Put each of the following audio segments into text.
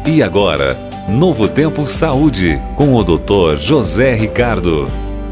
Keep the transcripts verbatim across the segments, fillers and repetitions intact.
E agora, Novo Tempo Saúde, com o doutor José Ricardo.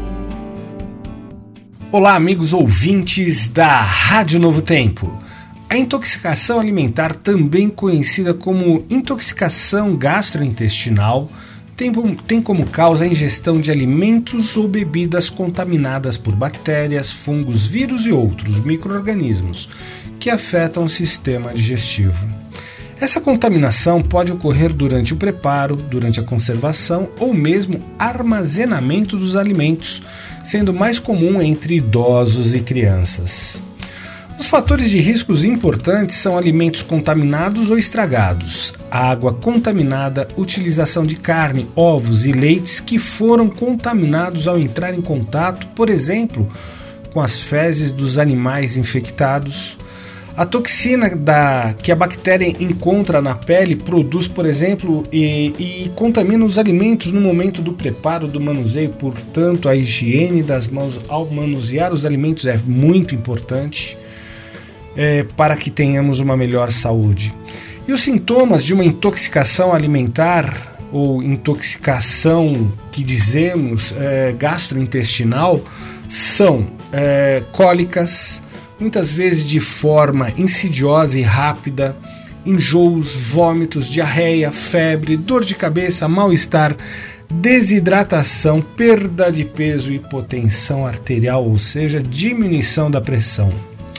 Olá, amigos ouvintes da Rádio Novo Tempo. A intoxicação alimentar, também conhecida como intoxicação gastrointestinal, tem, tem como causa a ingestão de alimentos ou bebidas contaminadas por bactérias, fungos, vírus e outros micro-organismos que afetam o sistema digestivo. Essa contaminação pode ocorrer durante o preparo, durante a conservação ou mesmo armazenamento dos alimentos, sendo mais comum entre idosos e crianças. Os fatores de riscos importantes são alimentos contaminados ou estragados, água contaminada, utilização de carne, ovos e leites que foram contaminados ao entrar em contato, por exemplo, com as fezes dos animais infectados. A toxina da, que a bactéria encontra na pele produz, por exemplo, e, e contamina os alimentos no momento do preparo, do manuseio. Portanto, a higiene das mãos ao manusear os alimentos é muito importante é, para que tenhamos uma melhor saúde. E os sintomas de uma intoxicação alimentar ou intoxicação que dizemos é, gastrointestinal são é, cólicas, muitas vezes de forma insidiosa e rápida, enjoos, vômitos, diarreia, febre, dor de cabeça, mal-estar, desidratação, perda de peso, hipotensão arterial, ou seja, diminuição da pressão.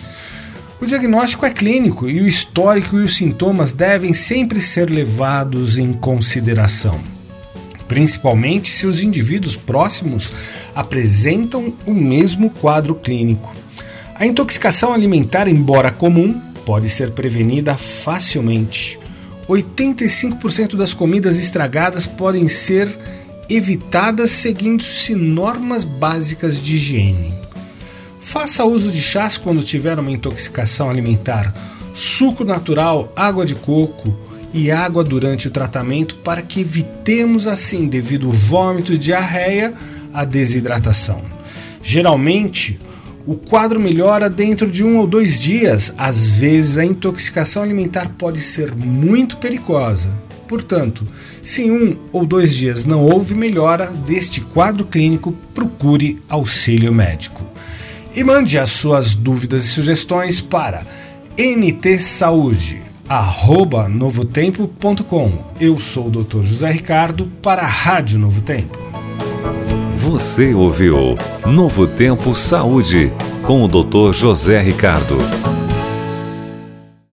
O diagnóstico é clínico e o histórico e os sintomas devem sempre ser levados em consideração, principalmente se os indivíduos próximos apresentam o mesmo quadro clínico. A intoxicação alimentar, embora comum, pode ser prevenida facilmente. oitenta e cinco por cento das comidas estragadas podem ser evitadas seguindo-se normas básicas de higiene. Faça uso de chás quando tiver uma intoxicação alimentar, suco natural, água de coco e água durante o tratamento para que evitemos assim, devido ao vômito e diarreia, a desidratação. Geralmente, o quadro melhora dentro de um ou dois dias. Às vezes a intoxicação alimentar pode ser muito perigosa. Portanto, se em um ou dois dias não houve melhora deste quadro clínico, procure auxílio médico. E mande as suas dúvidas e sugestões para n t saúde arroba novotempo ponto com. Eu sou o doutor José Ricardo para a Rádio Novo Tempo. Você ouviu Novo Tempo Saúde, com o doutor José Ricardo.